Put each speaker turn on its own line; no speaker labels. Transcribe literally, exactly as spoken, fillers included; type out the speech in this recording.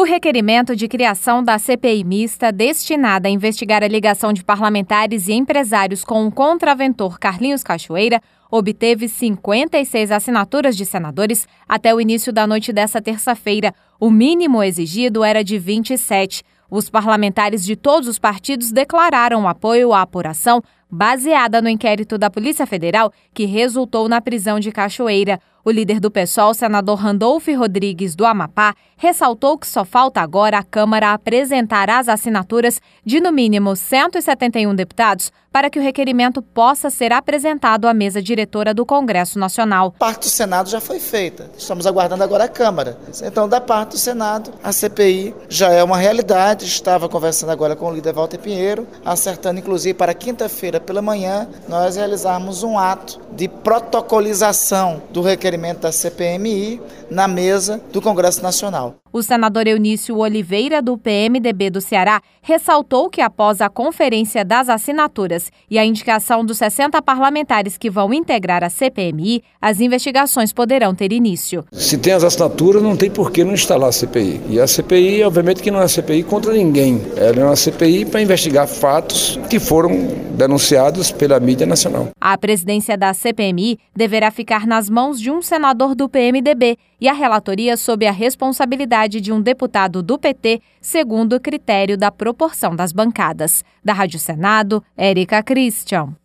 requerimento de criação da C P I mista destinada a investigar a ligação de parlamentares e empresários com o contraventor Carlinhos Cachoeira obteve cinquenta e seis assinaturas de senadores até o início da noite desta terça-feira. O mínimo exigido era de vinte e sete. Os parlamentares de todos os partidos declararam apoio à apuração baseada no inquérito da Polícia Federal que resultou na prisão de Cachoeira. O líder do PSOL, senador Randolfo Rodrigues, do Amapá, ressaltou que só falta agora a Câmara apresentar as assinaturas de, no mínimo, cento e setenta e um deputados para que o requerimento possa ser apresentado à mesa diretora do Congresso Nacional.
Parte do Senado já foi feita. Estamos aguardando agora a Câmara. Então, da parte do Senado, a C P I já é uma realidade. Estava conversando agora com o líder Walter Pinheiro, acertando, inclusive, para quinta-feira pela manhã, nós realizarmos um ato de protocolização do requerimento da C P M I na mesa do Congresso Nacional.
O senador Eunício Oliveira, do P M D B do Ceará, ressaltou que após a conferência das assinaturas e a indicação dos sessenta parlamentares que vão integrar a C P M I, as investigações poderão ter início.
Se tem as assinaturas, não tem por que não instalar a C P I. E a C P I, obviamente, que não é uma C P I contra ninguém. Ela é uma C P I para investigar fatos que foram denunciados pela mídia nacional.
A presidência da C P M I deverá ficar nas mãos de um senador do P M D B e a relatoria sob a responsabilidade de um deputado do P T, segundo o critério da proporção das bancadas. Da Rádio Senado, Érica Christian.